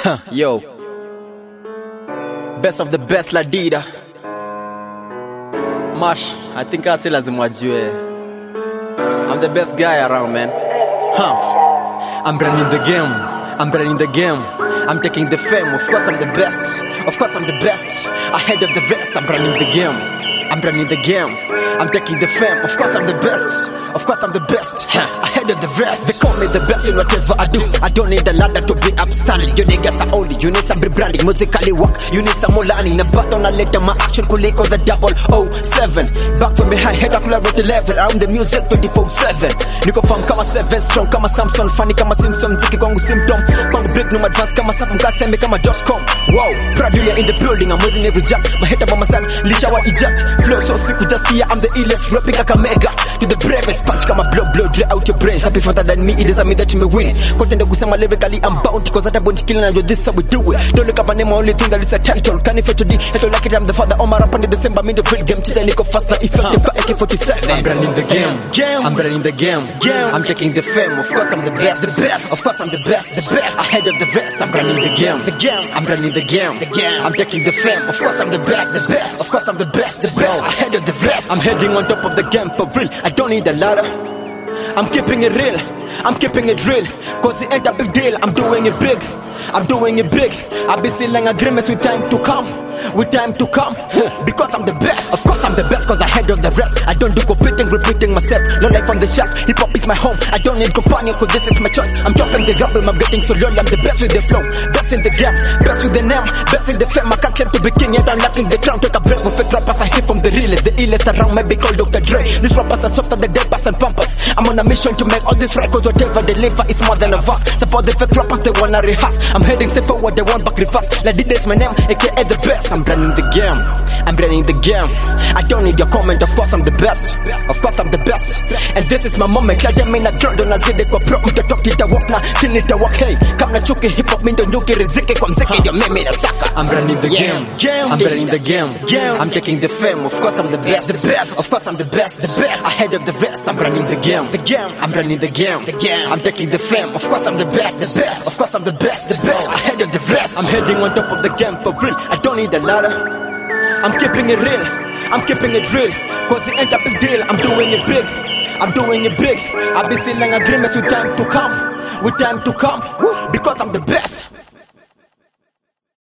Yo, best of the best Ladida Mash, I think I say lazima wajue I'm the best guy around, man. I'm running the game, I'm running the game, I'm taking the fame. Of course I'm the best, of course I'm the best. Ahead of the rest, I'm running the game, I'm running the game, I'm taking the fame. Of course I'm the best, of course I'm the best. Ahead of the rest, they call me the best in whatever I do. I don't need a ladder to be upstanding. You niggas are only, you need some rebranding. Musically work, you need some more learning. Na bato na later my action kuliko the 007. Back from behind, head up level to level. I'm the music 24/7. Niko farm kama 7 strong kama Samson, funny kama Simpson. Mziki kwangu symptom, kwangu break no advance kama Safu mkaseme kama .com. Wow, proud you in the building, I'm winning every jack. My head up on my son, lisha wa eject. Flow so sick, just here I'm the illest, rapping like a mega. To the bravest, punch kama blow dry out your brains. Happy further than me, it doesn't mean that you may win. Content kusema lyrically, I'm bound, cause that bunch killing and this how we do it. Don't look up a name, only thing that is a title. Can if to D, I like it, I'm the father, on my rap on the December, mean the real game, chita niko fast na effective, AK-47. I'm running the game, I'm running the game, I'm taking the fame, of course I'm the best, of course I'm the best, ahead of the rest, I'm running the game, I'm running the game, I'm taking the fame, of course I'm the best, of course I'm the best, ahead of the rest, I'm heading on top of the game for real, I don't need a ladder, I'm keeping it real, I'm keeping it real, cause it ain't a big deal, I'm doing it big, I'm doing it big, I'll be sealing agreements with time to come, because I'm the best, of course I'm the best, cause ahead of the rest, I don't do competing, repeating myself, no life on the shelf, hip hop is my home, I don't need companion, cause this is my choice, I'm dropping the rubble, I'm getting so low, I'm the best with the flow, best in the game, best with the name, best in the fame, I can't claim to be king, yet I'm lacking the crown, take a break with fake rappers, I hear from the realest, the illest around, maybe called Dr. Dre, these rappers are soft as the dead pass and pampers, I'm on a mission to make all these records, whatever they deliver, it's more than a verse, support the fake rappers, they wanna rehearse, I'm heading straight forward, they want back reverse, like this my name, aka the best, I'm running the game, I'm running the game, I don't need your comment, of course I'm the best, of course I'm the best, and this is my moment, I don't mean a drone, don't get it, kwa pro, mtotok nitawalk na, till nitawalk, hey, kama chuki hip hop, mindo nyuki riziki, kwa mziki, ndio mimi nasaka, I'm running the game, I'm running the game, I'm taking the fame, of course I'm the best, of course I'm the best, ahead of the rest, I'm running the game, I'm running the game, I'm taking the fame, of course I'm the best, of course I'm the best, ahead of the rest, I'm heading on top of the game for real, I don't need a ladder, I'm keeping it real, I'm keeping it real, cause it ain't a big deal, I'm doing it big, I'll be sealing agreements with time to come, because I'm the best.